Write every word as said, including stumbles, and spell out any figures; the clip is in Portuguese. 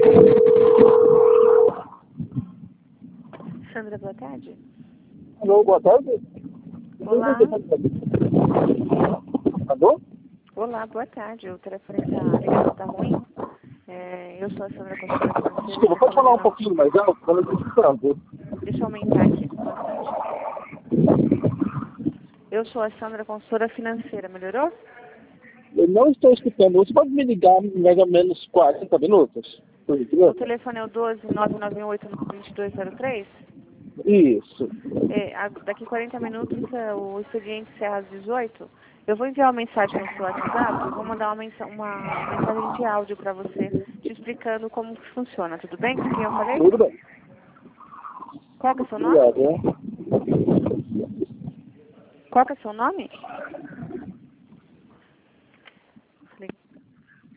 Sandra, boa tarde. Alô, boa tarde. Olá. Alô? Olá, boa tarde. O telefone está, a ligação está ruim. É, eu sou a Sandra, consultora financeira. Desculpa, pode falar um pouquinho mais alto? Eu não estou escutando. Deixa eu aumentar aqui, só um instante. Eu sou a Sandra, consultora financeira. Melhorou? Eu não estou escutando. Você pode me ligar mais ou menos quarenta minutos? Por O gentileza? telefone é o doze nove nove oito nove dois dois zero três. Isso. É, a- daqui quarenta minutos é, o expediente encerra às dezoito. Eu vou enviar uma mensagem no seu WhatsApp, vou mandar uma, mensa uma mensagem de áudio para você, te explicando como que funciona, tudo bem? Com quem eu falei? Tudo bem. Qual que é o seu nome? Obrigado, né? Qual que é o seu nome?